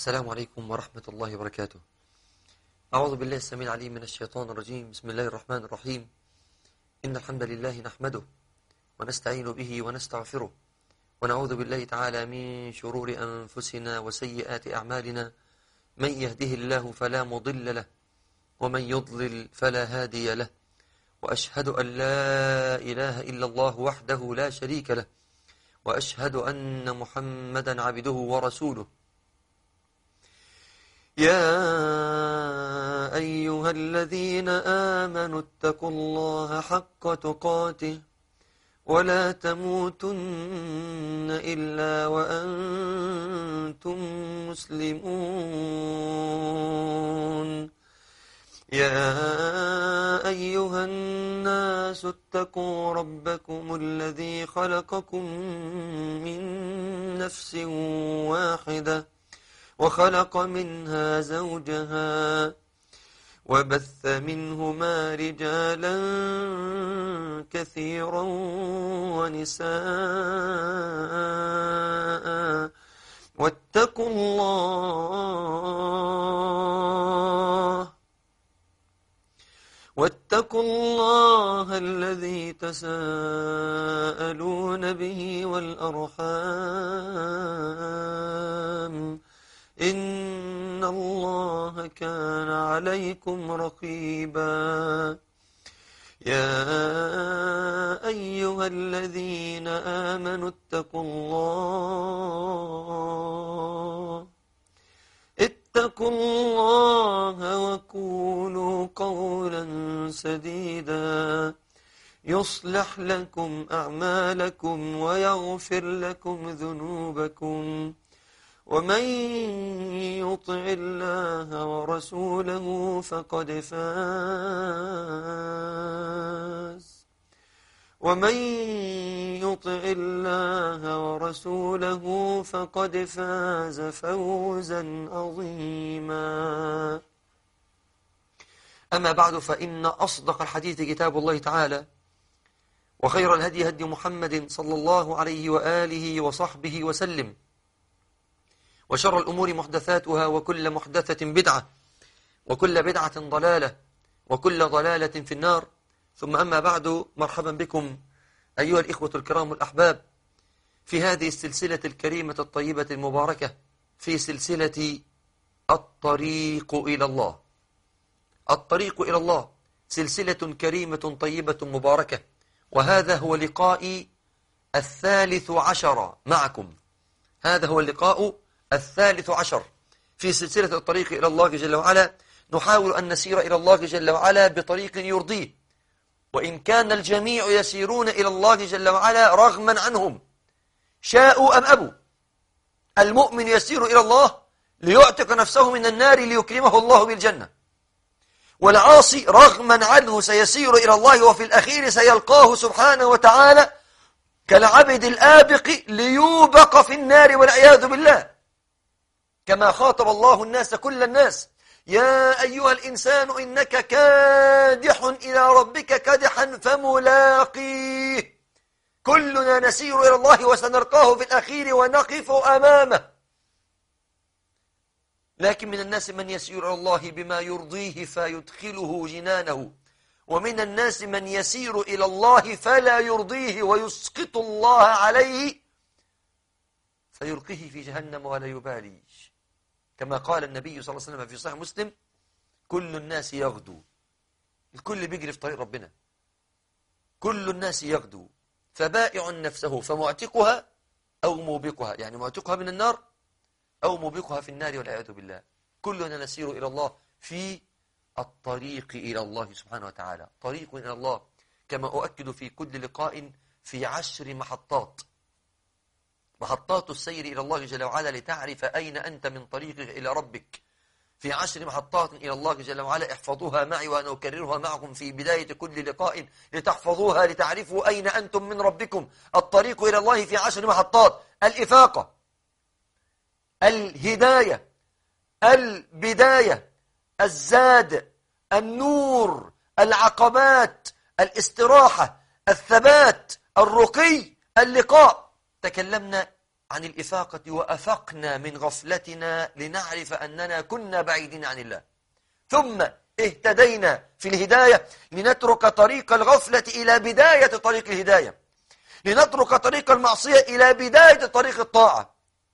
السلام عليكم ورحمة الله وبركاته. أعوذ بالله السميع العليم من الشيطان الرجيم. بسم الله الرحمن الرحيم. إن الحمد لله نحمده ونستعين به ونستغفره ونعوذ بالله تعالى من شرور أنفسنا وسيئات أعمالنا. من يهده الله فلا مضل له ومن يضلل فلا هادي له، وأشهد أن لا إله إلا الله وحده لا شريك له، وأشهد أن محمدا عبده ورسوله. يا أيها الذين آمنوا اتقوا الله حق تقاته ولا تموتن إلا وأنتم مسلمون. يا أيها الناس اتقوا ربكم الذي خلقكم من نفس واحدة وخلق منها زوجها وبث منهما رجالا كثيرا ونساء، واتقوا الله الذي تساءلون به والأرحام، إن الله كان عليكم رقيبا. يا أيها الذين آمنوا اتقوا الله وقولوا قولا سديدا يصلح لكم أعمالكم ويغفر لكم ذنوبكم، ومن يطع الله ورسوله فقد فاز فوزا عظيما. أما بعد، فإن أصدق الحديث كتاب الله تعالى، وخير الهدي هدي محمد صلى الله عليه وآله وصحبه وسلم، وشر الأمور محدثاتها، وكل محدثة بدعة، وكل بدعة ضلالة، وكل ضلالة في النار. ثم أما بعد، مرحبا بكم أيها الإخوة الكرام الأحباب في هذه السلسلة الكريمة الطيبة المباركة، في سلسلة الطريق إلى الله. الطريق إلى الله سلسلة كريمة طيبة مباركة، وهذا هو لقائي 13 معكم. هذا هو اللقاء 13 في سلسلة الطريق إلى الله جل وعلا. نحاول أن نسير إلى الله جل وعلا بطريق يرضيه، وإن كان الجميع يسيرون إلى الله جل وعلا رغما عنهم، شاءوا أم أبوا. المؤمن يسير إلى الله ليعتق نفسه من النار ليكرمه الله بالجنة، والعاصي رغما عنه سيسير إلى الله، وفي الأخير سيلقاه سبحانه وتعالى كالعبد الآبق ليوبق في النار والعياذ بالله، كما خاطب الله الناس كل الناس: يا أيها الإنسان إنك كادح إلى ربك كدحا فملاقيه. كلنا نسير إلى الله وسنلقاه في الأخير ونقف أمامه. لكن من الناس من يسير إلى الله بما يرضيه فيدخله جنانه، ومن الناس من يسير إلى الله فلا يرضيه ويسقط الله عليه فيلقيه في جهنم ولا يبالي، كما قال النبي صلى الله عليه وسلم في صحيح مسلم: كل الناس يغدو. الكل بيجري في طريق ربنا، كل الناس يغدو، فبائع نفسه فمعتقها أو موبقها، يعني معتقها من النار أو موبقها في النار والعياذ بالله. كلنا نسير إلى الله في الطريق إلى الله سبحانه وتعالى. طريق إلى الله، كما أؤكد في كل لقاء، في 10 محطات السير إلى الله جل وعلا لتعرف أين أنت من طريقك إلى ربك. في 10 محطات إلى الله جل وعلا، احفظوها معي وأنا أكررها معكم في بداية كل لقاء لتحفظوها لتعرفوا أين أنتم من ربكم. الطريق إلى الله في 10 محطات: الإفاقة، الهداية، البداية، الزاد، النور، العقبات، الاستراحة، الثبات، الرقي، اللقاء. تكلمنا عن الإفاقة وأفقنا من غفلتنا لنعرف أننا كنا بعيدين عن الله، ثم اهتدينا في الهداية لنترك طريق الغفلة إلى بداية طريق الهداية، لنترك طريق المعصية إلى بداية طريق الطاعة،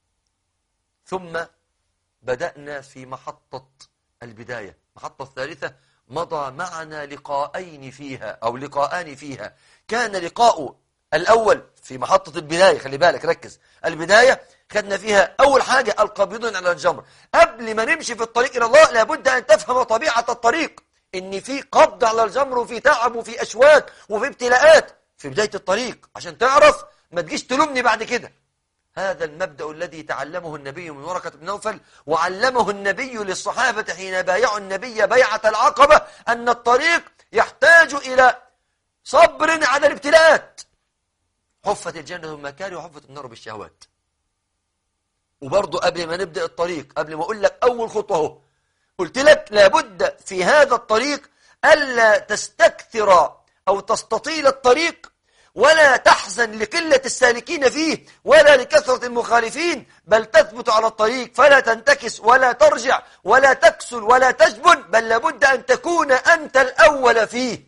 ثم بدأنا في محطة البداية. محطة الثالثة مضى معنا لقاءين فيها أو لقاءان فيها. كان لقاء الأول في محطة البداية، خلي بالك ركز، البداية خدنا فيها أول حاجة القابضون على الجمر. قبل ما نمشي في الطريق إلى الله لابد أن تفهم طبيعة الطريق، إن في قبض على الجمر وفي تعب وفي أشواك وفي ابتلاءات في بداية الطريق عشان تعرف ما تجيش تلومني بعد كده. هذا المبدأ الذي تعلمه النبي من ورقة بن نوفل وعلمه النبي للصحابة حين بايعوا النبي بيعة العقبة، أن الطريق يحتاج إلى صبر على الابتلاءات. حفت الجنة بالمكاره وحفت النار بالشهوات. وبرضه قبل ما نبدأ الطريق، قبل ما أقول لك أول خطوة اهو، قلت لك لابد في هذا الطريق ألا تستكثر أو تستطيل الطريق ولا تحزن لقلة السالكين فيه ولا لكثرة المخالفين، بل تثبت على الطريق فلا تنتكس ولا ترجع ولا تكسل ولا تجبن، بل لابد أن تكون أنت الأول فيه.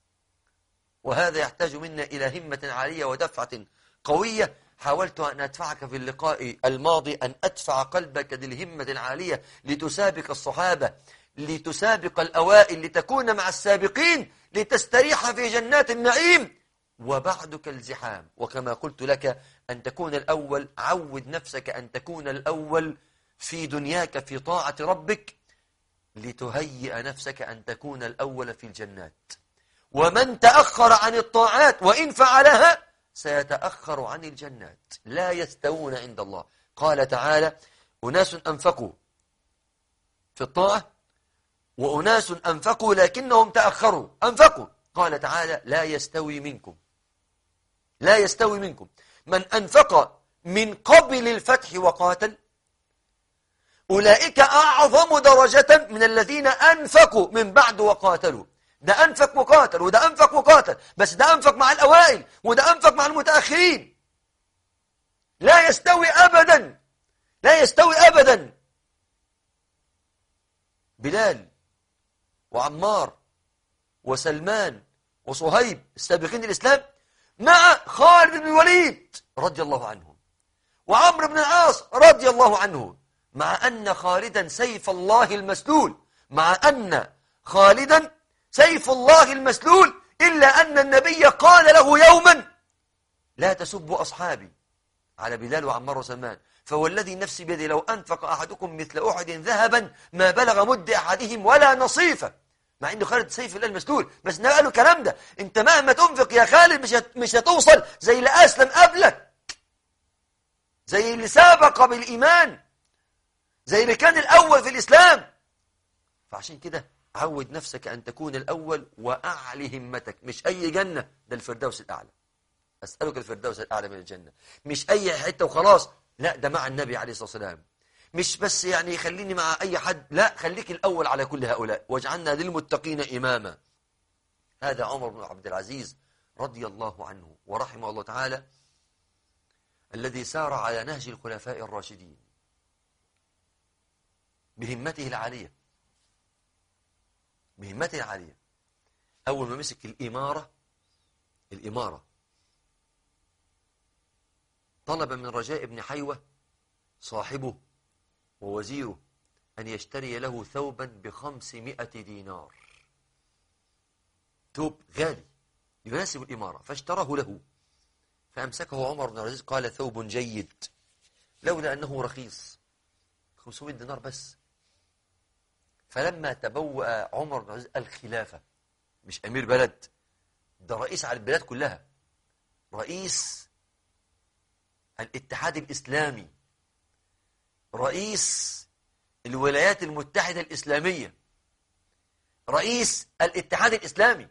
وهذا يحتاج منا إلى همة عالية ودفعة قوية. حاولت أن أدفعك في اللقاء الماضي أن أدفع قلبك للهمة العالية لتسابق الصحابة، لتسابق الأوائل، لتكون مع السابقين، لتستريح في جنات النعيم. وبعدك الزحام، وكما قلت لك أن تكون الأول. عود نفسك أن تكون الأول في دنياك في طاعة ربك لتهيئ نفسك أن تكون الأول في الجنات. ومن تأخر عن الطاعات وإن فعلها سيتأخر عن الجنات، لا يستوون عند الله. قال تعالى: أناس أنفقوا في الطاعة وأناس أنفقوا لكنهم تأخروا. أنفقوا، قال تعالى: لا يستوي منكم، لا يستوي منكم من أنفق من قبل الفتح وقاتل، أولئك أعظم درجة من الذين أنفقوا من بعد وقاتلوا. ده أنفق وقاتل وده أنفق وقاتل، بس ده أنفق مع الأوائل وده أنفق مع المتأخرين. لا يستوي أبدا، لا يستوي أبدا. بلال وعمار وسلمان وصهيب السابقين الإسلام مع خالد بن الوليد رضي الله عنه وعمرو بن العاص رضي الله عنه، مع أن خالدا سيف الله المسلول، مع أن خالدا سيف الله المسلول، إلا أن النبي قال له يوما: لا تسبوا أصحابي، على بلال وعمار وسلمان، فوالذي نفسي بيدي لو أنفق أحدكم مثل أحد ذهبا ما بلغ مد أحدهم ولا نصيفه. مع أنه خالد سيف الله المسلول، بس نقل له الكلام ده: أنت مهما تنفق يا خالد مش هتوصل زي اللي أسلم قبلك، زي اللي سابق بالإيمان، زي اللي كان الأول في الإسلام. فعشان كده عود نفسك أن تكون الأول وأعلي همتك. مش أي جنة، ده الفردوس الأعلى. أسألك الفردوس الأعلى من الجنة، مش أي حتة وخلاص، لا، ده مع النبي عليه الصلاة والسلام. مش بس يعني خليني مع أي حد، لا، خليك الأول على كل هؤلاء. واجعلنا للمتقين إماما. هذا عمر بن عبد العزيز رضي الله عنه ورحمه الله تعالى، الذي سار على نهج الخلفاء الراشدين بهمته العالية، بهمته العالية. أول ما مسك الإمارة طلب من رجاء بن حيوة صاحبه ووزيره أن يشتري له ثوبا ب500 دينار، ثوب غالي يناسب الإمارة، فاشتراه له. فأمسكه عمر بن العزيز قال: ثوب جيد، لولا أنه رخيص، 500 دينار بس. فلما تبوأ عمر بن العزيز الخلافة، مش أمير بلد، ده رئيس على البلاد كلها، رئيس الاتحاد الإسلامي، رئيس الولايات المتحدة الإسلامية، رئيس الاتحاد الإسلامي.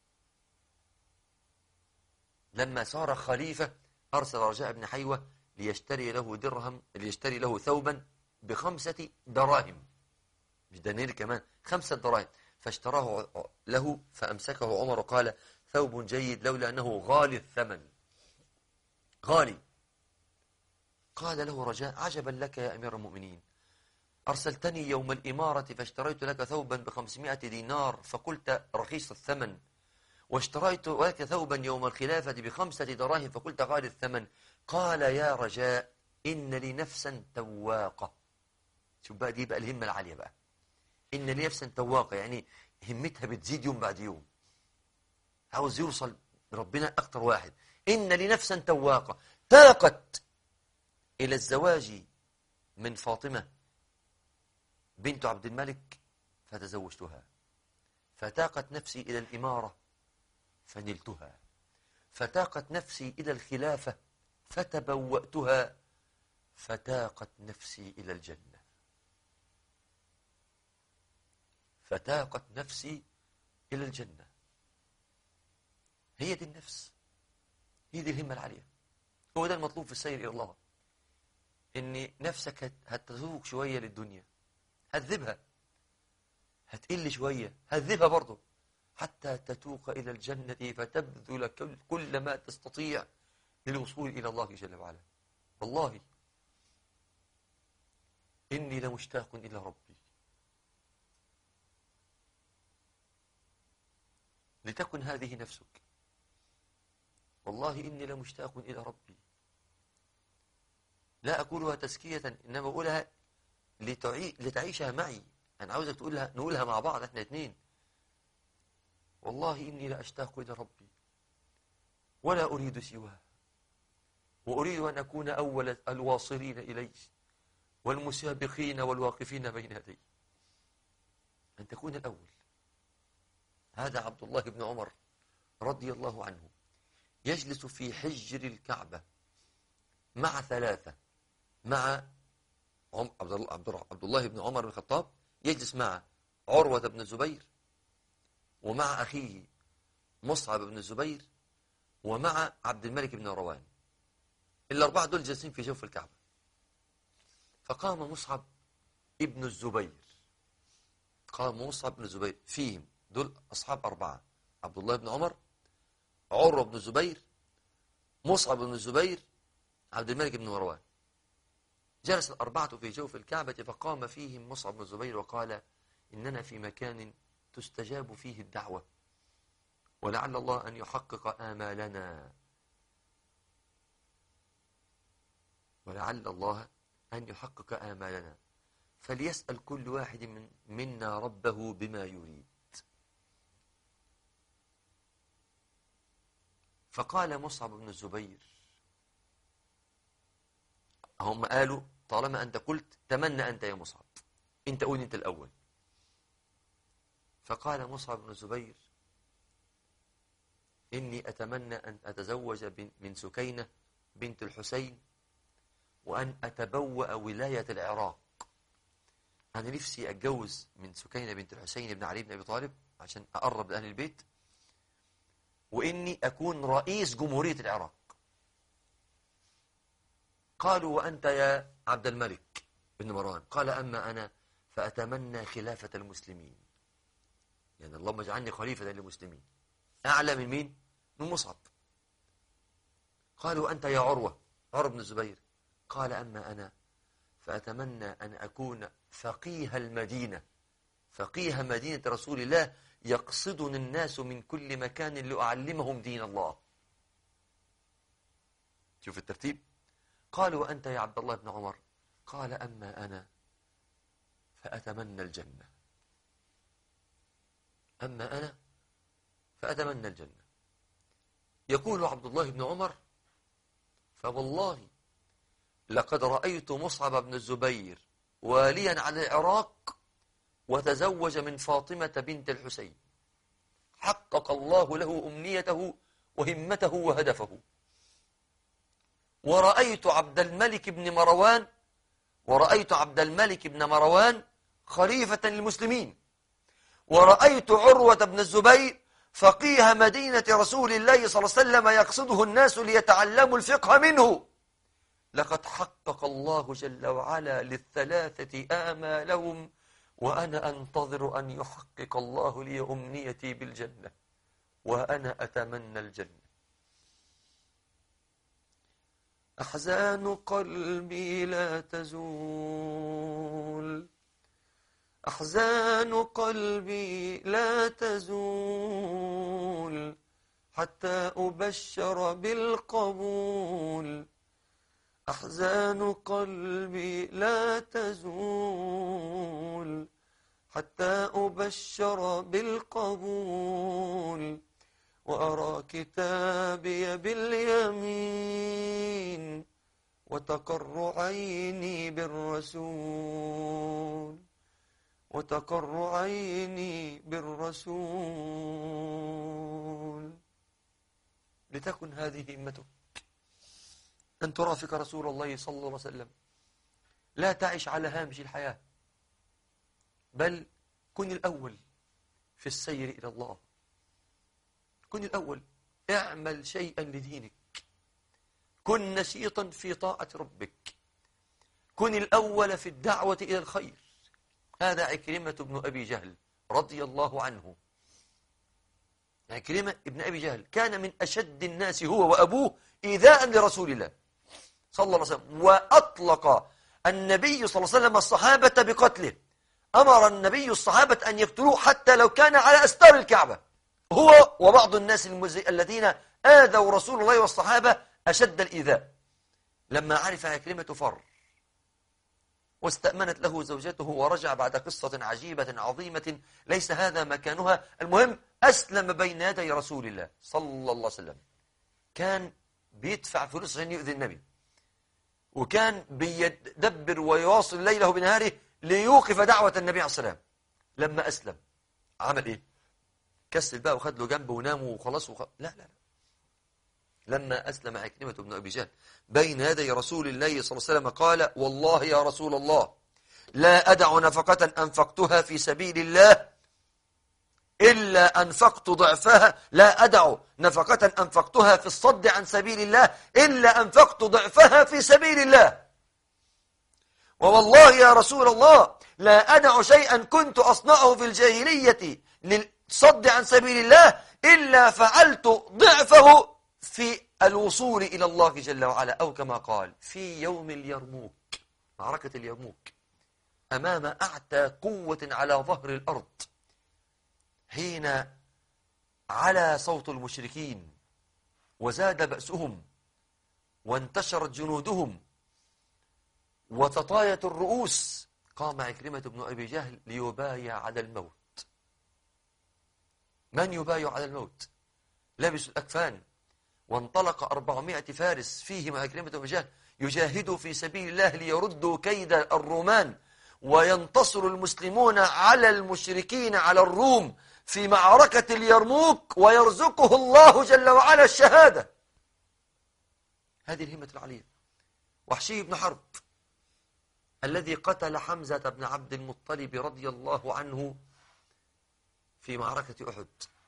لما صار خليفة أرسل رجاء بن حيوة ليشتري له ثوبا ب5 دراهم، مش دنانير كمان، 5 دراهم. فاشتراه له فأمسكه عمر وقال: ثوب جيد، لولا أنه غالي الثمن، غالي. قال له رجاء: عجبا لك يا أمير المؤمنين، أرسلتني يوم الإمارة فاشتريت لك ثوبا ب500 دينار فقلت رخيص الثمن، واشتريت لك ثوبا يوم الخلافة ب5 دراهم فقلت غالي الثمن. قال: يا رجاء، إن لي نفسا تواقة. شوف بقى، دي بقى الهمة العالية بقى. إن لي نفسا تواقة، يعني همتها بتزيد يوم بعد يوم، عاوز يوصل ربنا أكتر واحد. إن لي نفسا تواقة تاقت إلى الزواج من فاطمة بنت عبد الملك فتزوجتها، فتاقت نفسي إلى الإمارة فنلتها، فتاقت نفسي إلى الخلافة فتبوأتها، فتاقت نفسي إلى الجنة. فتاقت نفسي إلى الجنة. هي دي النفس، هي دي الهمة العالية، هو ده المطلوب في السير إلى الله. إن نفسك هتذوق شوية للدنيا، هذبها، هتقل شوية، هذبها برضه، حتى تتوق إلى الجنة فتبذل كل ما تستطيع للوصول إلى الله جل وعلا. والله إني لمشتاق إلى ربي، لتكن هذه نفسك. والله إني لمشتاق إلى ربي، لا أقولها تزكية، إنما أقولها لتعيشها معي. أنا عاوزك نقولها مع بعض إحنا اثنين. والله إني لأشتاق إلى ربي ولا أريد سواه، وأريد أن أكون أول الواصلين إليه والمسابقين والواقفين بين يديه، أن تكون الأول. هذا عبد الله بن عمر رضي الله عنه يجلس في حجر الكعبة مع ثلاثة، مع عبد الله بن عمر بن الخطاب، يجلس مع عروة بن الزبير، ومع أخيه مصعب بن الزبير، ومع عبد الملك بن مروان. الأربعة دول جالسين في جوف الكعبة. فقام مصعب ابن الزبير، قام مصعب بن الزبير، فيهم دول أصحاب أربعة: عبد الله بن عمر، عروة بن الزبير، مصعب بن الزبير، عبد الملك بن مروان. جلس الأربعة في جوف الكعبة، فقام فيهم مصعب بن الزبير وقال: إننا في مكان تستجاب فيه الدعوة، ولعل الله أن يحقق آمالنا، ولعل الله أن يحقق آمالنا، فليسأل كل واحد منا ربه بما يريد. فقال مصعب بن الزبير، هم قالوا: طالما أنت قلت تمنى أنت يا مصعب، أنت قول أنت الأول. فقال مصعب بن الزبير: إني أتمنى أن أتزوج من سكينة بنت الحسين، وأن أتبوأ ولاية العراق. أنا نفسي أتجوز من سكينة بنت الحسين بن علي بن أبي طالب عشان أقرب لأهل البيت، وإني أكون رئيس جمهورية العراق. قالوا: وأنت يا عبد الملك بن مروان؟ قال: أما أنا فأتمنى خلافة المسلمين، يعني اللهم اجعلني خليفة للمسلمين. أعلى من مين؟ من مصعب. قالوا: أنت يا عروة بن الزبير؟ قال: أما أنا فأتمنى أن أكون فقيه المدينة، فقيه مدينة رسول الله، يقصدني الناس من كل مكان لأعلمهم دين الله. شوف الترتيب. قالوا: وأنت يا عبد الله بن عمر؟ قال: أما أنا فأتمنى الجنة. أما أنا فأتمنى الجنة. يقول عبد الله بن عمر: فوالله لقد رأيت مصعب بن الزبير واليا على العراق وتزوج من فاطمة بنت الحسين، حقق الله له أمنيته وهمته وهدفه. ورأيت عبد الملك بن مروان خليفة للمسلمين، ورأيت عروة بن الزبير فقيه مدينة رسول الله صلى الله عليه وسلم، يقصده الناس ليتعلموا الفقه منه. لقد حقق الله جل وعلا للثلاثة آمالهم، وأنا أنتظر أن يحقق الله لي أمنيتي بالجنة، وأنا أتمنى الجنة. أحزان قلبي لا تزول، أحزان قلبي لا تزول، حتى أبشر بالقبول. أحزان قلبي لا تزول، حتى أبشر بالقبول. وأرى كتابي باليمين، وتقر عيني بالرسول، وتقر عيني بالرسول. لتكن هذه همتك، أن ترافق رسول الله صلى الله عليه وسلم. لا تعش على هامش الحياة، بل كن الأول في السير إلى الله. كن الأول، اعمل شيئا لدينك، كن نشيطا في طاعة ربك، كن الأول في الدعوة إلى الخير. هذا عكرمة بن أبي جهل رضي الله عنه. عكرمة ابن أبي جهل كان من أشد الناس هو وأبوه إيذاء لرسول الله صلى الله عليه وسلم، وأطلق النبي صلى الله عليه وسلم الصحابة بقتله. أمر النبي الصحابة أن يقتلوه حتى لو كان على أستار الكعبة، هو وبعض الناس الذين آذوا رسول الله والصحابة أشد الإيذاء. لما عرف عكرمة فر، واستأمنت له زوجته، ورجع بعد قصة عجيبة عظيمة ليس هذا مكانها. المهم أسلم بين يدي رسول الله صلى الله عليه وسلم. كان بيدفع فلوس عشان يؤذي النبي، وكان بيدبر ويواصل ليله بنهاره ليوقف دعوة النبي عليه السلام. لما أسلم عمل إيه؟ كسل بقى وخد له جنبه ونام وخلاص لا. لما أسلم عكرمة بن أبي جهل بين يدي رسول الله صلى الله عليه وسلم قال: والله يا رسول الله، لا أدع نفقة أنفقتها في سبيل الله إلا أنفقت ضعفها، لا أدع نفقة أنفقتها في الصد عن سبيل الله إلا أنفقت ضعفها في سبيل الله. ووالله يا رسول الله، لا أدع شيئا كنت أصنعه في الجاهلية للصد عن سبيل الله إلا فعلت ضعفه في الوصول إلى الله جل وعلا، أو كما قال في يوم اليرموك، معركة اليرموك، أمام أعتى قوة على ظهر الأرض، حين علا صوت المشركين وزاد بأسهم وانتشرت جنودهم وتطايت الرؤوس، قام عكرمة بن أبي جهل ليبايع على الموت. من يبايع على الموت؟ لابس الأكفان، وانطلق 400 فارس فيهم عكرمة بن أبي جهل يجاهدوا في سبيل الله ليردوا كيد الرومان، وينتصر المسلمون على المشركين على الروم في معركة اليرموك، ويرزقه الله جل وعلا الشهادة. هذه الهمة العليا. وحشي بن حرب الذي قتل حمزة بن عبد المطلب رضي الله عنه في معركة أحد،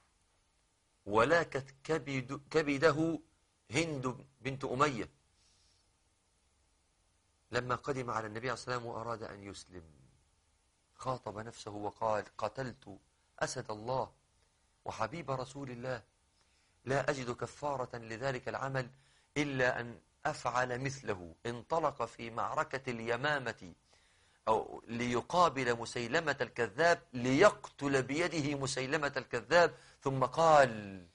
ولاكت كبده هند بنت أمية لما قدم على النبي عليه الصلاة والسلام وأراد أن يسلم، خاطب نفسه وقال: قتلت أسد الله وحبيب رسول الله، لا أجد كفارة لذلك العمل إلا أن أفعل مثله. انطلق في معركة اليمامة أو ليقابل مسيلمة الكذاب، ليقتل بيده مسيلمة الكذاب، ثم قال: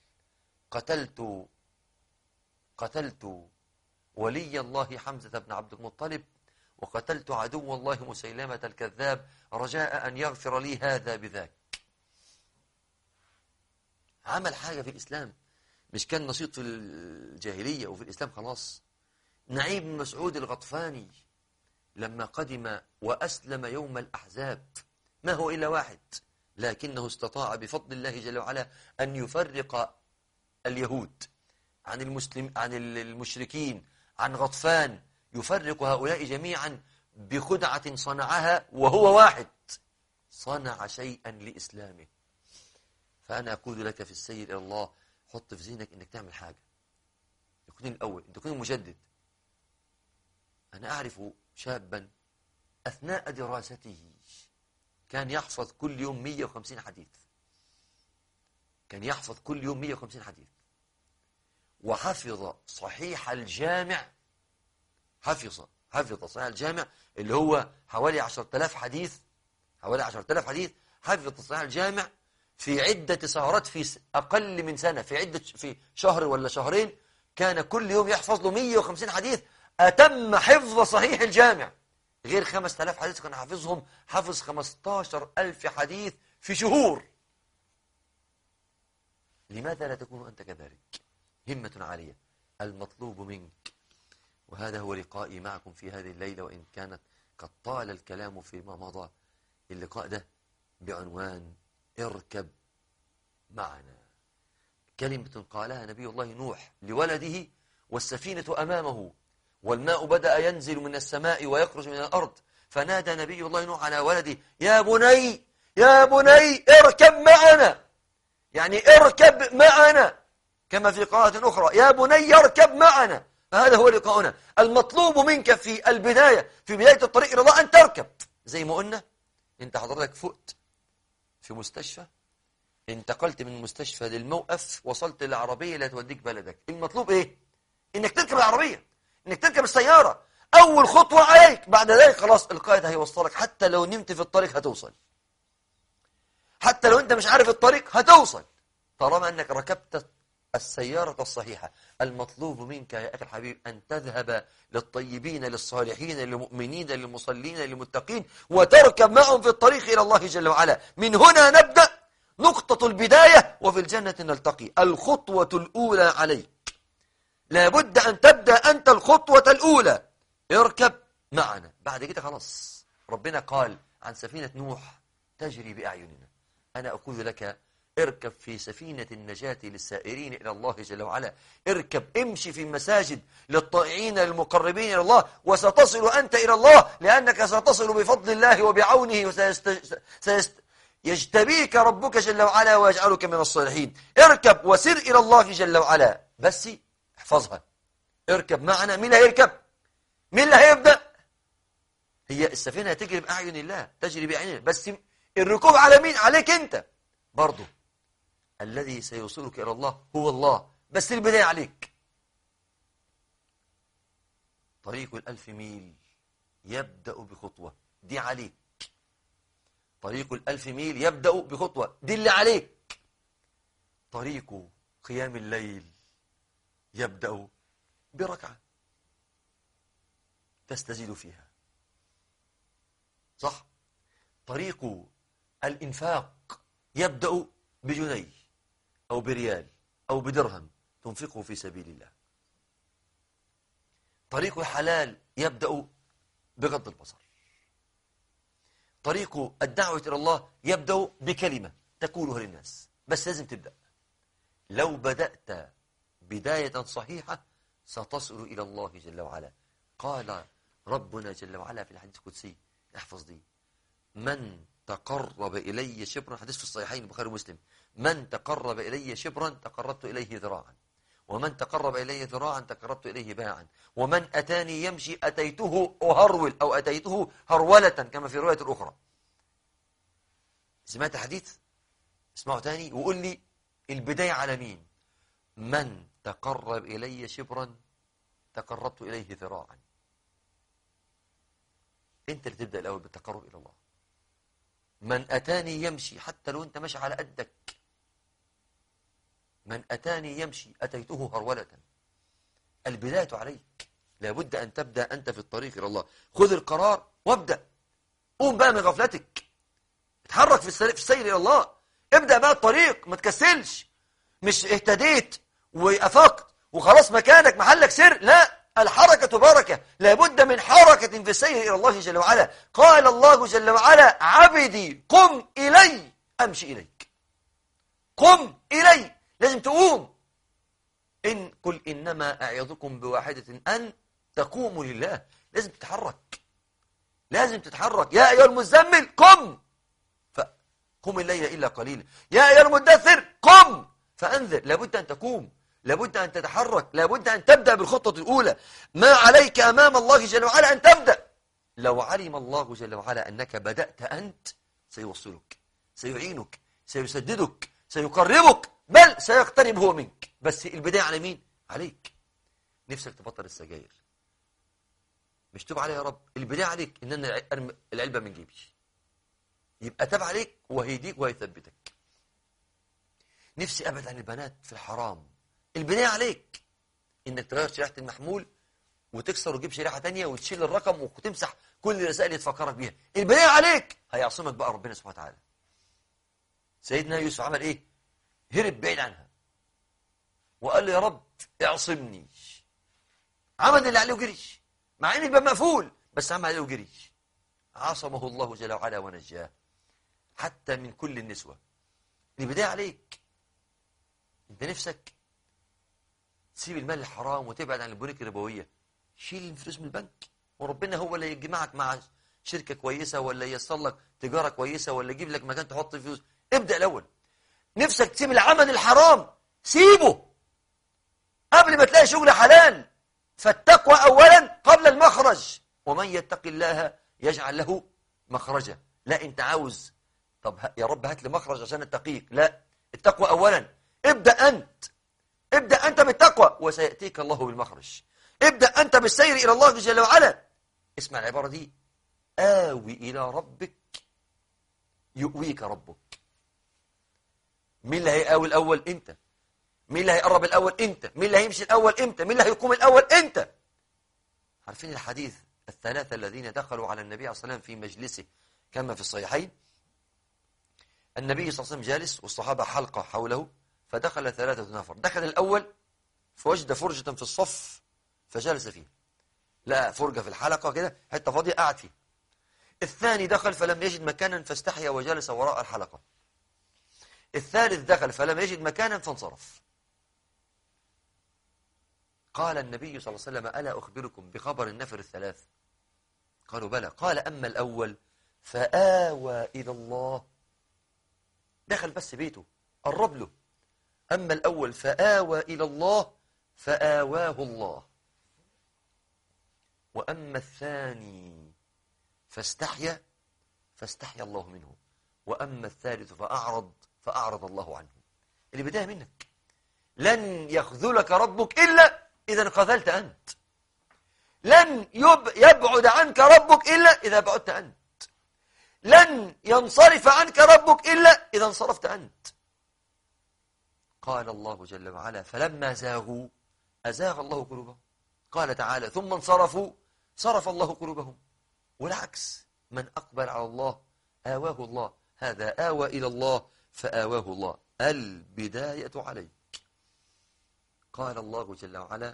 قتلت ولي الله حمزة بن عبد المطلب، وقتلت عدو الله مسيلمة الكذاب، رجاء أن يغفر لي هذا بذاك. عمل حاجة في الإسلام، مش كان نشيط في الجاهلية وفي الإسلام خلاص. نعيم بن مسعود الغطفاني لما قدم وأسلم يوم الأحزاب، ما هو إلا واحد، لكنه استطاع بفضل الله جل وعلا أن يفرق اليهود عن المشركين، عن غطفان، يفرق هؤلاء جميعا بخدعة صنعها، وهو واحد صنع شيئا لإسلامه. فأنا أقول لك في السير إلى الله، حط في ذهنك أنك تعمل حاجة، تكون الأول، أن تكون المجدد. أنا أعرف شابا أثناء دراسته كان يحفظ كل يوم 150 حديث، كان يحفظ كل يوم 150 حديث، وحفظ صحيح الجامع حفظ صحيح الجامع اللي هو حوالي 10,000 حديث، حوالي 10,000 حديث. حفظ صحيح الجامع في عدة سهرات في أقل من سنة، في شهر ولا شهرين، كان كل يوم يحفظ له 150 حديث. أتم حفظ صحيح الجامع. غير 5,000 حديث كان حافظهم، حفظ 15,000 حديث في شهور. لماذا لا تكون أنت كذلك؟ همة عالية المطلوب منك. وهذا هو لقائي معكم في هذه الليلة، وإن كانت قد طال الكلام فيما مضى. اللقاء ده بعنوان اركب معنا. كلمة قالها نبي الله نوح لولده والسفينة أمامه، والماء بدأ ينزل من السماء ويخرج من الأرض، فنادى نبي الله نوح على ولده: يا بني يا بني اركب معنا، يعني اركب معنا، كما في قراءة أخرى يا بني اركب معنا. فهذا هو لقاؤنا. المطلوب منك في البداية، في بداية الطريق إلى الله، أن تركب. زي ما قلنا، أنت حضرتك فقت في مستشفى، انتقلت من المستشفى للموقف، وصلت للعربية اللي هتوديك بلدك. المطلوب إيه؟ إنك تركب العربية، إنك تركب السيارة. أول خطوة عليك. بعد ذلك خلاص القائد هيوصلك. حتى لو نمت في الطريق هتوصل، حتى لو أنت مش عارف الطريق هتوصل، طالما أنك ركبت السيارة الصحيحة. المطلوب منك يا أخي الحبيب أن تذهب للطيبين، للصالحين، للمؤمنين، للمصلين، للمتقين، وتركب معهم في الطريق إلى الله جل وعلا. من هنا نبدأ نقطة البداية، وفي الجنة نلتقي. الخطوة الأولى عليك، لابد أن تبدأ أنت الخطوة الأولى. اركب معنا. بعد كده خلاص ربنا قال عن سفينة نوح تجري بأعيننا. أنا أقول لك اركب في سفينة النجاة للسائرين إلى الله جل وعلا. اركب، امشي في المساجد للطائعين المقربين إلى الله، وستصل أنت إلى الله، لأنك ستصل بفضل الله وبعونه، يجتبيك ربك جل وعلا ويجعلك من الصالحين. اركب وسر إلى الله جل وعلا، بس احفظها. اركب معنا. مين اللي هيركب؟ مين اللي هيبدأ؟ هي السفينة تجري بأعين الله، تجري بأعين، بس الركوب على مين؟ عليك أنت برضه. الذي سيوصلك إلى الله هو الله، بس البداية عليك. طريق 1000 ميل يبدأ بخطوة، دي عليك. طريق 1000 ميل يبدأ بخطوة، دي اللي عليك. طريق قيام الليل يبدأ بركعة تستزيد فيها، صح؟ طريق الإنفاق يبدأ بجنيه أو بريال أو بدرهم تنفقه في سبيل الله. طريق الحلال يبدأ بغض البصر. طريق الدعوة إلى الله يبدأ بكلمة تقولها للناس، بس لازم تبدأ. لو بدأت بداية صحيحة ستصل إلى الله جل وعلا. قال ربنا جل وعلا في الحديث القدسي، احفظ دي: من تقرب إلي شبرا، حديث في الصحيحين البخاري ومسلم: من تقرب إلي شبرا تقربت إليه ذراعا، ومن تقرب إلي ذراعا تقربت إليه باعا، ومن أتاني يمشي أتيته أهرول أو أتيته هرولة، كما في رواية الأخرى. سمعت حديث؟ اسمعوا تاني وقول لي البداية على مين. من تقرب إلي شبرا تقربت إليه ذراعا. أنت اللي تبدأ الأول بالتقرب إلى الله. من أتاني يمشي، حتى لو أنت ماشي على قدك، من أتاني يمشي أتيته هرولة. البداية عليك، لابد أن تبدأ أنت في الطريق إلى الله. خذ القرار وابدأ. قوم بقى من غفلتك، اتحرك في السير إلى الله. ابدأ بقى الطريق، ما تكسلش. مش اهتديت وأفقت وخلاص مكانك محلك سر، لا، الحركة بركة. لابد من حركة في السير إلى الله جل وعلا. قال الله جل وعلا: عبدي قم إلي أمشي إليك. قم إلي، لازم تقوم. قل إنما أعظكم بواحدة أن تقوموا لله. لازم تتحرك، لازم تتحرك. يا أيها المزمل قم فقم الليل إلا قليلا، يا أيها المدثر قم فأنذر. لابد أن تقوم، لابد أن تتحرك، لابد أن تبدأ بالخطة الأولى. ما عليك أمام الله جل وعلا أن تبدأ. لو علم الله جل وعلا أنك بدأت أنت سيوصلك، سيعينك، سيسددك، سيقربك، بل سيقترب هو منك. بس البداية على مين؟ عليك. نفسك تبطل السجاير، مش تب علي يا رب، البداية عليك إن أنا أرمي العلبة من جيبي، يبقى تاب عليك وهيديك وهيثبتك. نفسي أبعد عن البنات في الحرام، البداية عليك إنك تغير شريحة المحمول وتكسر وتجيب شريحة تانية وتشيل الرقم وتمسح كل الرسائل اللي تفكرك بيها، البداية عليك. هيعصمك بقى ربنا سبحانه وتعالى. سيدنا يوسف عمل إيه؟ هرب بعيد عنها وقال له يا رب اعصمني. عمل اللي عليه وجري، مع ان الباب مقفول بس عمل عليه وجري. عصمه الله جل وعلا ونجاه حتى من كل النسوة. البداية عليك. انت نفسك تسيب المال الحرام وتبعد عن البنوك الربوية، شيل الفلوس من البنك وربنا هو اللي يجمعك مع شركة كويسة، ولا ييسر لك تجارة كويسة، ولا يجيب لك مكان تحط فلوس. ابدأ الأول. نفسك تسيب العمل الحرام، سيبه قبل ما تلاقي شغل حلال. فالتقوى أولا قبل المخرج. ومن يتق الله يجعل له مخرجا. لا انت عاوز طب يا رب هات لي مخرج عشان اتقيك، لا، التقوى أولا. ابدأ أنت بالتقوى وسيأتيك الله بالمخرج. ابدأ أنت بالسير إلى الله جل وعلا. اسمع العبارة دي: آوي إلى ربك يؤويك ربك. مين اللي هيقاوي الأول؟ أنت. مين اللي هيقرب الأول؟ أنت. مين اللي هيمشي الأول؟ أنت. مين اللي هيقوم الأول؟ أنت. عارفين الحديث الثلاثة الذين دخلوا على النبي عليه الصلاة والسلام في مجلسه كما في الصحيحين؟ النبي صلى الله عليه وسلم جالس والصحابة حلقة حوله، فدخل 3 نفر. دخل الأول فوجد فرجة في الصف فجلس فيه، لقى فرجة في الحلقة كده، حتة فاضية قعد فيه. الثاني دخل فلم يجد مكانا فاستحيا وجلس وراء الحلقة. الثالث دخل فلم يجد مكانا فانصرف. قال النبي صلى الله عليه وسلم: ألا أخبركم بخبر النفر الثلاث؟ قالوا بلى. قال: أما الأول فآوى إلى الله. دخل بس بيته قرب له. أما الأول فآوى إلى الله فآواه الله. وأما الثاني فاستحيا الله منه. وأما الثالث فأعرض الله عنه. اللي بداية منك. لن يخذلك ربك إلا إذا انخذلت أنت. لن يبعد عنك ربك إلا إذا بعدت أنت. لن ينصرف عنك ربك إلا إذا انصرفت أنت. قال الله جل وعلا: فلما زاغوا أزاغ الله قلوبهم. قال تعالى: ثم انصرفوا صرف الله قلوبهم. والعكس، من أقبل على الله آواه الله. هذا آوى إلى الله فآواه الله. البداية عليك. قال الله جل وعلا: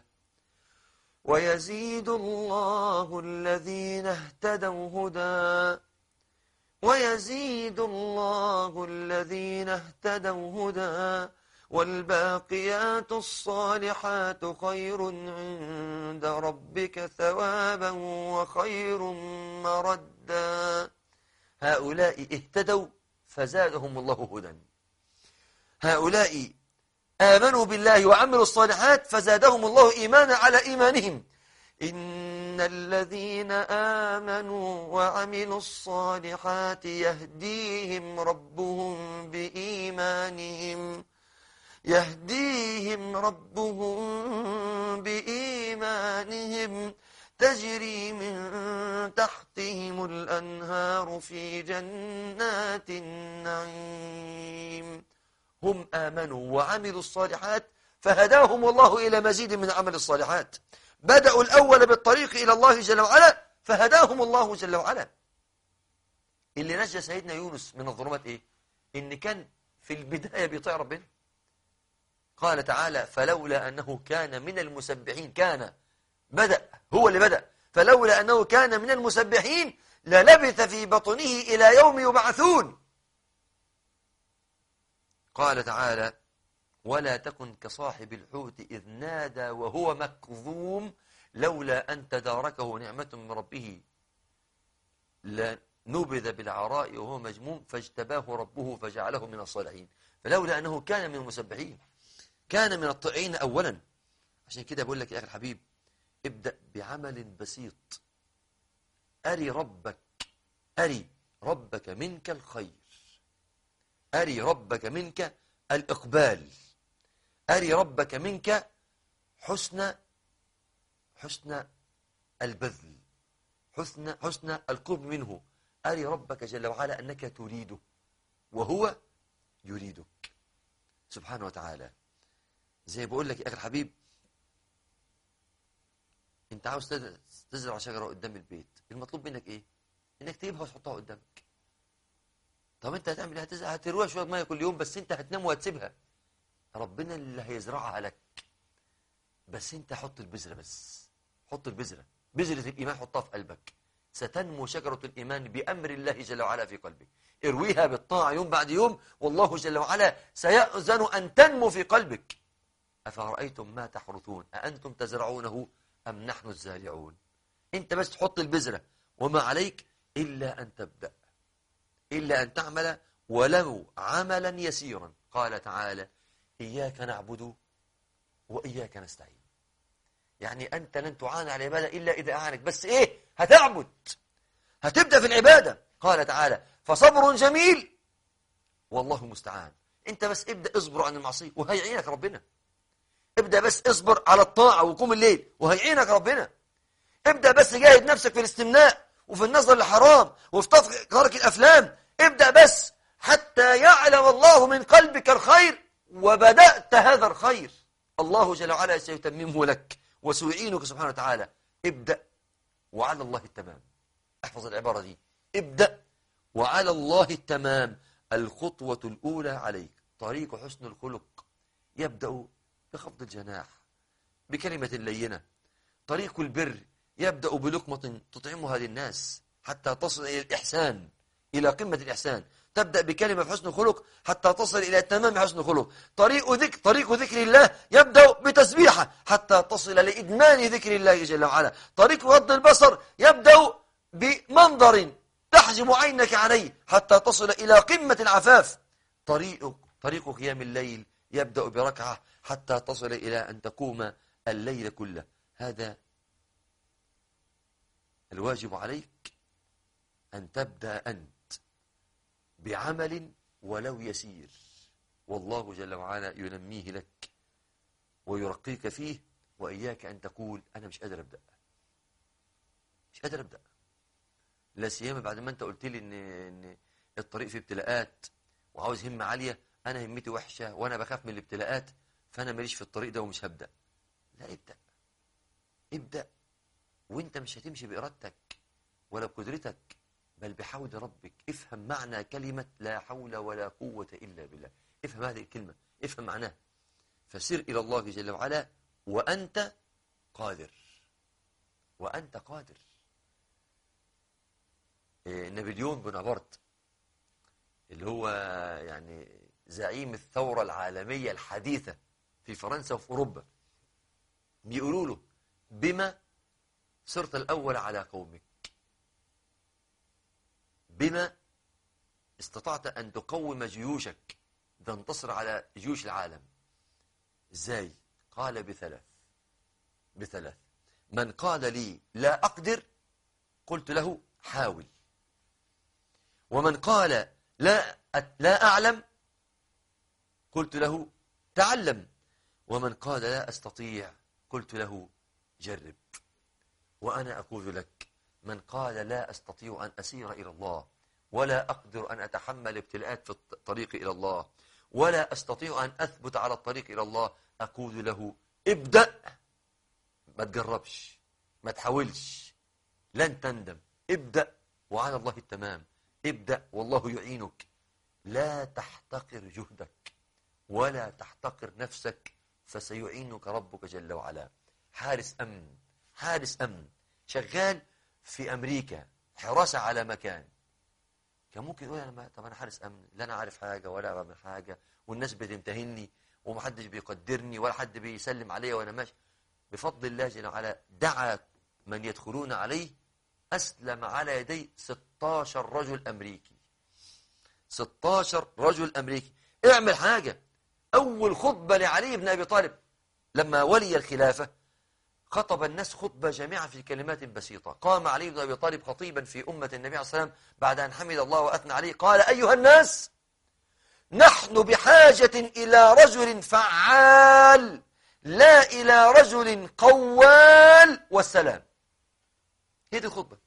ويزيد الله الذين اهتدوا هدى. ويزيد الله الذين اهتدوا هدى والباقيات الصالحات خير عند ربك ثوابا وخير مردا. هؤلاء اهتدوا فزادهم الله هدى. هؤلاء آمنوا بالله وعملوا الصالحات فزادهم الله إيمانا على إيمانهم. إن الذين آمنوا وعملوا الصالحات يهديهم ربهم بإيمانهم تجري من تحتهم الأنهار في جنات النعيم. هم آمنوا وعملوا الصالحات فهداهم الله إلى مزيد من عمل الصالحات. بدأوا الأول بالطريق إلى الله جل وعلا فهداهم الله جل وعلا. اللي نجى سيدنا يونس من الظلمات إيه؟ إن كان في البداية بيطيع ربنا. قال تعالى: فلولا أنه كان من المسبحين. هو اللي بدأ. فلولا أنه كان من المسبحين للبث في بطنه إلى يوم يبعثون. قال تعالى: ولا تكن كصاحب الحوت إذ نادى وهو مكظوم لولا أن تداركه نعمة من ربه لنبذ بالعراء وهو مجموم فاجتباه ربه فجعله من الصالحين. فلولا أنه كان من المسبحين كان من الطائعين أولا. عشان كده بقول لك يا أخي الحبيب، ابدأ بعمل بسيط. أري ربك منك الخير. أري ربك منك الإقبال. أري ربك منك حسن البذل. حسن القرب منه. أري ربك جل وعلا أنك تريده وهو يريدك سبحانه وتعالى. زي بقول لك يا أخي الحبيب، أنت عاوز تزرع شجرة قدام البيت، المطلوب منك إيه؟ إنك تجيبها وتحطها قدامك. طب أنت هتعمل إيه؟ هترويها شوية مية كل يوم، بس أنت هتنام وهتسيبها. ربنا اللي هيزرعها لك، بس أنت حط البذرة، بس حط البذرة، بذرة الإيمان حطها في قلبك. ستنمو شجرة الإيمان بأمر الله جل وعلا في قلبك. ارويها بالطاعة يوم بعد يوم، والله جل وعلا سيأذن أن تنمو في قلبك. أفرأيتم ما تحرثون أأنتم تزرعونه أم نحن الزارعون. أنت بس تحط البذرة، وما عليك إلا أن تبدأ، إلا أن تعمل ولو عملا يسيرا. قال تعالى: إياك نعبد وإياك نستعين. يعني أنت لن تعانى على العبادة إلا إذا أعانك، بس إيه؟ هتعبد، هتبدأ في العبادة. قال تعالى: فصبر جميل والله مستعان. أنت بس ابدأ، اصبر عن المعصية وهيعينك ربنا. ابدأ بس اصبر على الطاعة وقوم الليل وهيعينك ربنا. ابدأ بس جاهد نفسك في الاستمناء وفي النظر للحرام وفي ترك الأفلام. ابدأ بس حتى يعلم الله من قلبك الخير، وبدأت هذا الخير الله جل وعلا سيتممه لك وسيعينك سبحانه وتعالى. ابدأ وعلى الله التمام. احفظ العبارة دي: ابدأ وعلى الله التمام. الخطوة الأولى عليك طريق حسن الخلق يبدأ بخفض الجناح، بكلمة لينة. طريق البر يبدأ بلقمة تطعمها للناس حتى تصل إلى الإحسان، إلى قمة الإحسان. تبدأ بكلمة حسن الخلق حتى تصل إلى تمام حسن الخلق. طريق ذكر الله يبدأ بتسبيحة حتى تصل لإدمان ذكر الله جل وعلا. طريق غض البصر يبدأ بمنظر تحجم عينك عليه حتى تصل إلى قمة العفاف. طريق قيام الليل يبدأ بركعة حتى تصل إلى أن تقوم الليل كله. هذا الواجب عليك، أن تبدأ أنت بعمل ولو يسير، والله جل وعلا ينميه لك ويرقيك فيه. وإياك أن تقول: أنا مش قادر أبدأ، مش قادر أبدأ. لا سيما بعد ما أنت قلت لي إن الطريق فيه ابتلاءات وعاوز همة عالية. أنا همتي وحشة وأنا بخاف من الابتلاءات، فأنا ماليش في الطريق ده ومش هبدأ. لا، ابدأ، ابدأ. وانت مش هتمشي بإرادتك ولا بقدرتك، بل بحول ربك. افهم معنى كلمة لا حول ولا قوة إلا بالله. افهم هذه الكلمة، افهم معناها. فسر إلى الله جل وعلا وأنت قادر، وأنت قادر. نابليون بونابرت اللي هو يعني زعيم الثورة العالمية الحديثة في فرنسا وفي أوروبا، بيقولوا له: بما صرت الأول على قومك؟ بما استطعت أن تقوم جيوشك تنتصر على جيوش العالم؟ إزاي؟ قال: بثلاث. من قال لي لا أقدر قلت له: حاول. ومن قال لا أعلم قلت له: تعلم. ومن قال لا أستطيع قلت له: جرب. وأنا أقول لك: من قال لا أستطيع أن أسير إلى الله، ولا أقدر أن أتحمل ابتلاءات في الطريق إلى الله، ولا أستطيع أن أثبت على الطريق إلى الله، أقول له: ابدأ. ما تجربش، ما تحاولش، لن تندم. ابدأ وعلى الله التمام. ابدأ والله يعينك. لا تحتقر جهدك ولا تحتقر نفسك، فسيعينك ربك جل وعلا. حارس أمن شغال في أمريكا حراسة على مكان، كان ممكن يقول: طب أنا حارس أمن، لا أنا عارف حاجة ولا بعمل حاجة، والناس بتمتهني ومحدش بيقدرني ولا حد بيسلم عليا وأنا ماشي. بفضل الله جل وعلا دعا من يدخلون عليه، أسلم على يدي 16 رجل أمريكي. 16 رجل أمريكي. اعمل حاجة. أول خطبة لعلي بن أبي طالب لما ولي الخلافة، خطب الناس خطبة جامعة في كلمات بسيطة. قام علي بن أبي طالب خطيبا في أمة النبي عليه الصلاة والسلام بعد أن حمد الله وأثنى عليه. قال: أيها الناس، نحن بحاجة إلى رجل فعال، لا إلى رجل قوال والسلام. هي دي الخطبة.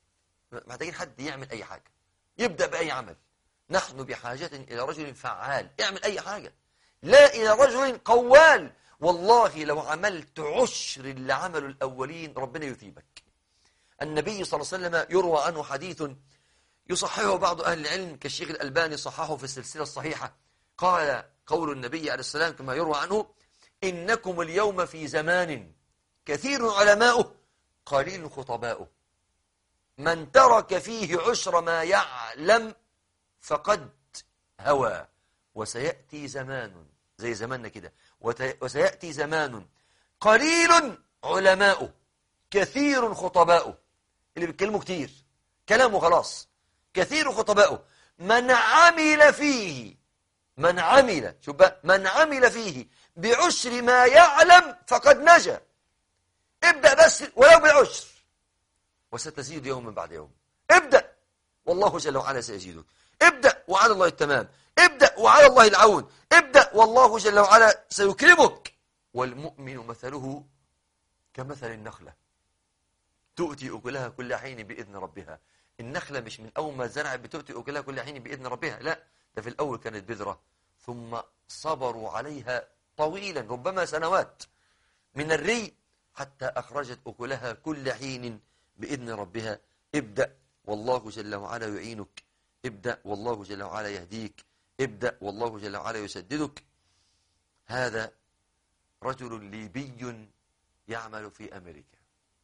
محتاجين حد يعمل أي حاجة، يبدأ بأي عمل. نحن بحاجة إلى رجل فعال، اعمل أي حاجة، لا إلى رجل قوال. والله لو عملت عشر اللي عملوا الأولين ربنا يثيبك. النبي صلى الله عليه وسلم يروى عنه حديث يصححه بعض أهل العلم كالشيخ الألباني صححه في السلسلة الصحيحة. قال قول النبي عليه السلام كما يروى عنه: إنكم اليوم في زمان كثير علماؤه قليل خطباؤه، من ترك فيه عشر ما يعلم فقد هوى. وسيأتي زمان زي زماننا كده، وسيأتي زمان قليل علماؤه كثير خطباؤه، اللي بيتكلموا كتير كلامه خلاص، كثير خطباؤه، من عمل فيه، من عمل، شوف بقى، من عمل فيه بعشر ما يعلم فقد نجا. ابدأ بس ولو بالعشر، وستزيد يوم بعد يوم. ابدأ والله جل وعلا سيزيدك. ابدأ وعلى الله التمام. ابدأ وعلى الله العون. ابدأ والله جل وعلا سيكرمك. والمؤمن مثله كمثل النخلة تؤتي أكلها كل حين بإذن ربها. النخلة مش من أول ما زرعت بتؤتي أكلها كل حين بإذن ربها، لا، ده في الأول كانت بذرة، ثم صبروا عليها طويلا ربما سنوات من الري حتى أخرجت أكلها كل حين بإذن ربها. ابدأ والله جل وعلا يعينك. ابدأ والله جل وعلا يهديك. ابدأ والله جل وعلا يسددك. هذا رجل ليبي يعمل في أمريكا،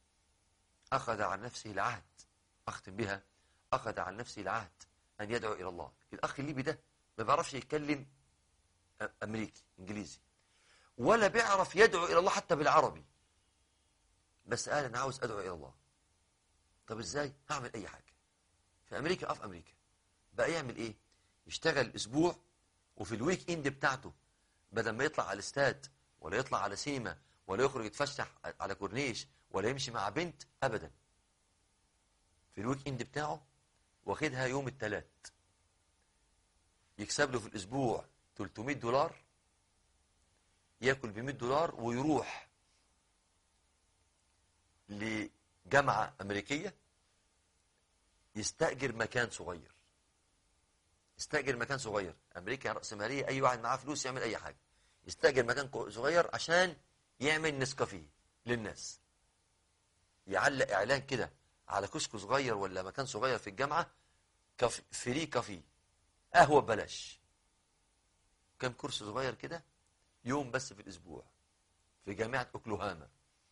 أخذ عن نفسه العهد، أختم بها، أخذ عن نفسه العهد أن يدعو إلى الله. الأخ الليبي ده ما بيعرفش يتكلم أمريكي إنجليزي، ولا بيعرف يدعو إلى الله حتى بالعربي، بس قال أنا عاوز أدعو إلى الله. طب إزاي؟ هعمل أي حاجة في أمريكا. في أمريكا بقى يعمل إيه؟ يشتغل أسبوع، وفي الويك إند بتاعته بدل ما يطلع على الاستاد ولا يطلع على سينما ولا يخرج يتفسح على كورنيش ولا يمشي مع بنت أبدا، في الويك إند بتاعه واخدها يوم الثلاث، يكسب له في الأسبوع $300، يأكل ب$100 ويروح لجامعة أمريكية، يستأجر مكان صغير. يستأجر مكان صغير، أمريكا رأسمالية، أي واحد معاه فلوس يعمل أي حاجة. يستأجر مكان صغير عشان يعمل نسكافيه للناس، يعلق إعلان كده على كشك صغير ولا مكان صغير في الجامعة، فري كافيه، قهوة ببلاش، كم كرسي صغير كده، يوم بس في الأسبوع في جامعة أوكلاهوما.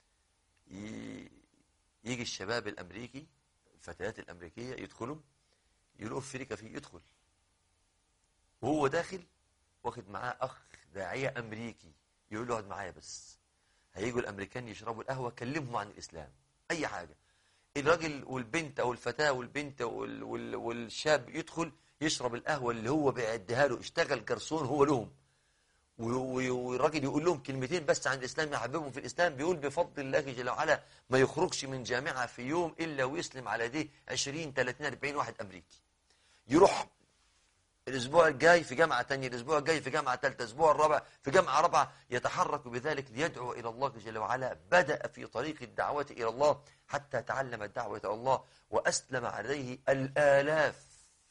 يجي الشباب الأمريكي، الفتيات الأمريكية يدخلوا يلاقوا فري كافيه، يدخل وهو داخل واخد معاه أخ داعية أمريكي يقول له اقعد معايا بس. هيجوا الأمريكان يشربوا القهوة، كلمهم عن الإسلام أي حاجة. الراجل والبنت أو الفتاة والبنت والشاب يدخل يشرب القهوة اللي هو بيعدها له، اشتغل جرسون هو لهم، والراجل يقول لهم كلمتين بس عن الإسلام يحببهم في الإسلام. بيقول بفضل الله جل وعلا ما يخرجش من جامعة في يوم إلا ويسلم على دي 20 30 40 واحد أمريكي. يروح الأسبوع الجاي في جامعة تانية، الأسبوع الجاي في جامعة ثالثة، الأسبوع الرابع في جامعة رابعة، يتحرك بذلك ليدعو إلى الله جل وعلا. بدأ في طريق الدعوة إلى الله حتى تعلم الدعوة إلى الله وأسلم عليه الآلاف،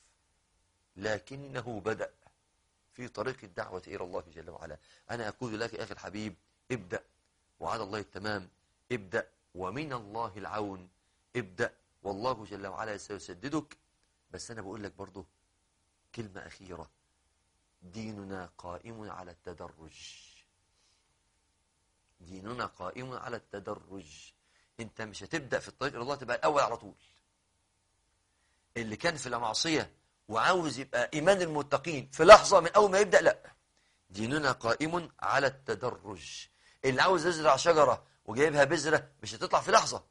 لكنه بدأ في طريق الدعوة إلى الله جل وعلا. أنا أقول لك يا أخي الحبيب، ابدأ وعلى الله التمام. ابدأ ومن الله العون. ابدأ والله جل وعلا سيسددك. بس أنا بقول لك برضو كلمة أخيرة: ديننا قائم على التدرج. ديننا قائم على التدرج. انت مش هتبدأ في الطريق إلى الله تبقى الأول على طول. اللي كان في المعصية وعاوز يبقى إيمان المتقين في لحظة من أول ما يبدأ، لا، ديننا قائم على التدرج. اللي عاوز يزرع شجرة وجايبها بذرة مش هتطلع في لحظة.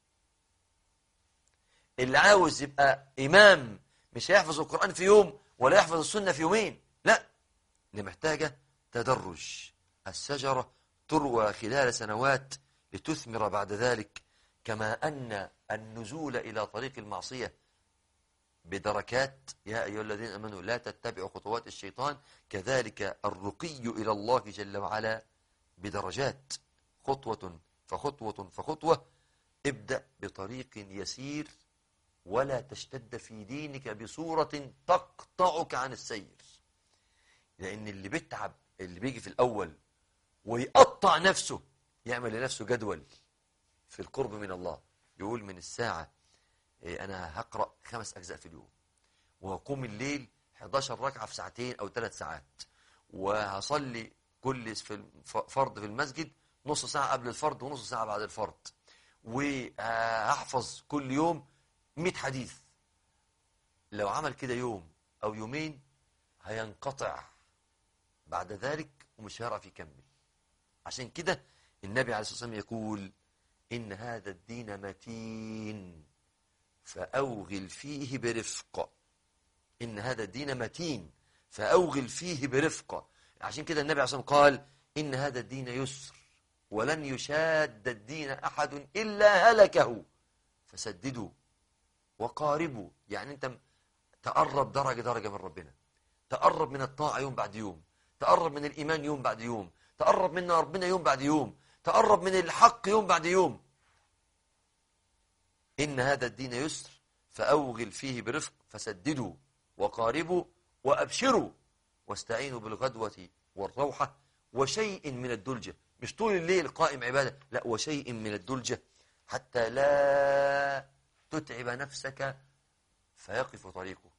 اللي عاوز يبقى إمام مش هيحفظ القرآن في يوم ولا يحفظ السنة في يومين، لا، اللي محتاجة تدرج. الشجرة تروى خلال سنوات لتثمر بعد ذلك، كما أن النزول إلى طريق المعصية بدركات. يا أيها الذين آمنوا لا تتبعوا خطوات الشيطان، كذلك الرقي إلى الله جل وعلا بدرجات، خطوة فخطوة فخطوة. ابدأ بطريق يسير ولا تشتد في دينك بصورة تقطعك عن السير. لأن اللي بيتعب، اللي بيجي في الأول ويقطع نفسه، يعمل لنفسه جدول في القرب من الله، يقول من الساعة أنا هقرأ 5 أجزاء في اليوم، وهقوم الليل 11 ركعة في ساعتين أو 3 ساعات، وهصلي كل فرض في المسجد نص ساعة قبل الفرض ونص ساعة بعد الفرض، وهحفظ كل يوم 100 حديث. لو عمل كده يوم أو يومين هينقطع بعد ذلك ومش هيعرف يكمل. عشان كده النبي عليه الصلاة والسلام يقول إن هذا الدين متين فأوغل فيه برفق. إن هذا الدين متين فأوغل فيه برفق. عشان كده النبي عليه الصلاة والسلام قال إن هذا الدين يسر ولن يشاد الدين أحد إلا هلكه فسددوا وقاربوا. يعني أنت تقرب درجة من ربنا، تقرب من الطاعة يوم بعد يوم، تقرب من الإيمان يوم بعد يوم، تقرب من ربنا يوم بعد يوم، تقرب من الحق يوم بعد يوم. إن هذا الدين يسر فأوغل فيه برفق فسددوا وقاربوا وأبشروا واستعينوا بالغدوة والروحة وشيء من الدلجة. مش طول الليل قائم عبادة، لا، وشيء من الدلجة حتى لا تتعب نفسك فيقف طريقك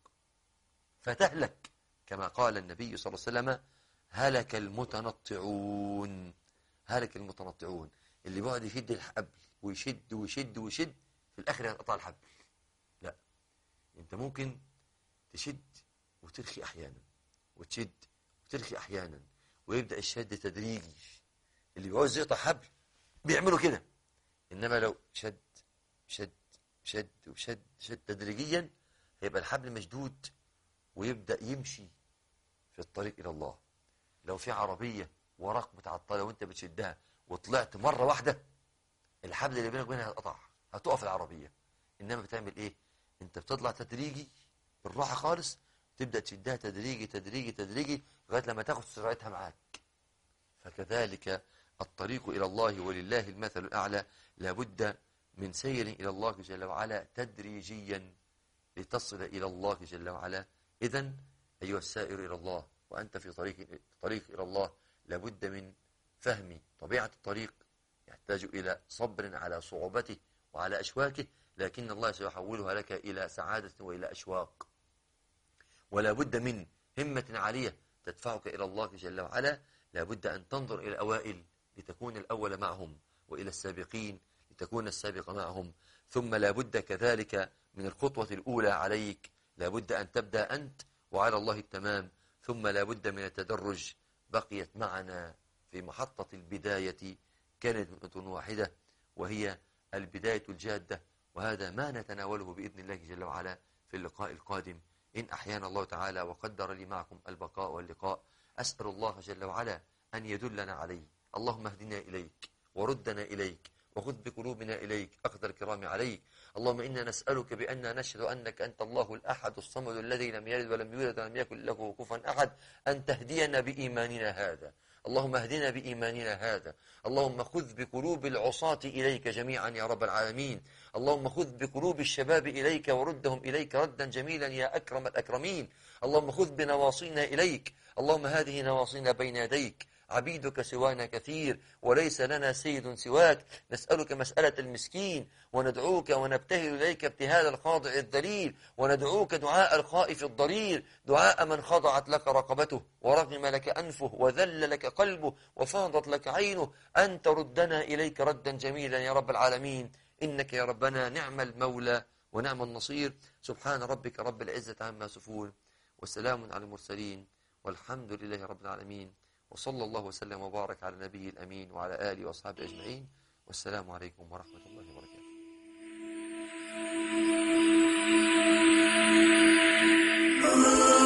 فتهلك، كما قال النبي صلى الله عليه وسلم هلك المتنطعون. هلك المتنطعون اللي بيقعد يشد الحبل ويشد ويشد ويشد في الآخر ينقطع الحبل. لا، انت ممكن تشد وترخي أحيانا، وتشد وترخي أحيانا، ويبدأ الشد تدريجي. اللي بيعوز يقطع حبل بيعملوا كده، إنما لو شد شد شد وشد شد تدريجيا هيبقى الحبل مشدود ويبدأ يمشي في الطريق إلى الله. لو في عربية وراك متعطلة وانت بتشدها وطلعت مرة واحدة، الحبل اللي بينك وبينها هتقطع، هتقف العربية. إنما بتعمل إيه؟ انت بتطلع تدريجي بالراحة خالص، تبدأ تشدها تدريجي تدريجي تدريجي لغاية لما تاخد سرعتها معاك. فكذلك الطريق إلى الله ولله المثل الأعلى، لابد من سير إلى الله جل وعلا تدريجيا لتصل إلى الله جل وعلا. إذن أيها السائر إلى الله وأنت في طريق إلى الله، لابد من فهم طبيعة الطريق، يحتاج إلى صبر على صعوبته وعلى أشواكه، لكن الله سيحولها لك إلى سعادة وإلى أشواق. ولا بد من همة عالية تدفعك إلى الله جل وعلا. لا بد أن تنظر إلى الأوائل لتكون الأول معهم، وإلى السابقين لتكون السابق معهم. ثم لا بد كذلك من الخطوة الأولى عليك، لا بد أن تبدأ أنت وعلى الله التمام. ثم لا بد من التدرج. بقيت معنا في محطة البداية كلمة واحدة، وهي البداية الجادة، وهذا ما نتناوله بإذن الله جل وعلا في اللقاء القادم إن أحيانا الله تعالى وقدر لي معكم البقاء واللقاء. أسأل الله جل وعلا أن يدلنا عليه. اللهم اهدنا إليك وردنا إليك وخذ بقلوبنا إليك أخذ الكرام عليك. اللهم إنا نسألك بأننا نشهد أنك أنت الله الأحد الصمد الذي لم يلد ولم يولد ولم يكن له كفوا أحد، أن تهدينا بإيماننا هذا. اللهم اهدنا بإيماننا هذا. اللهم خذ بقلوب العصاة إليك جميعا يا رب العالمين. اللهم خذ بقلوب الشباب إليك وردهم إليك ردا جميلا يا أكرم الأكرمين. اللهم خذ بنواصينا إليك. اللهم هذه نواصينا بين يديك، عبيدك سوانا كثير وليس لنا سيد سواك. نسألك مسألة المسكين، وندعوك ونبتهل إليك ابتهال الخاضع الذليل، وندعوك دعاء الخائف الضرير، دعاء من خضعت لك رقبته ورغم لك أنفه وذل لك قلبه وفاضت لك عينه، أن تردنا إليك ردا جميلا يا رب العالمين. إنك يا ربنا نعم المولى ونعم النصير. سبحان ربك رب العزة عما يصفون، وسلام على المرسلين، والحمد لله رب العالمين. وصلى الله وسلم وبارك على نبيه الأمين وعلى آله وأصحابه أجمعين. والسلام عليكم ورحمة الله وبركاته.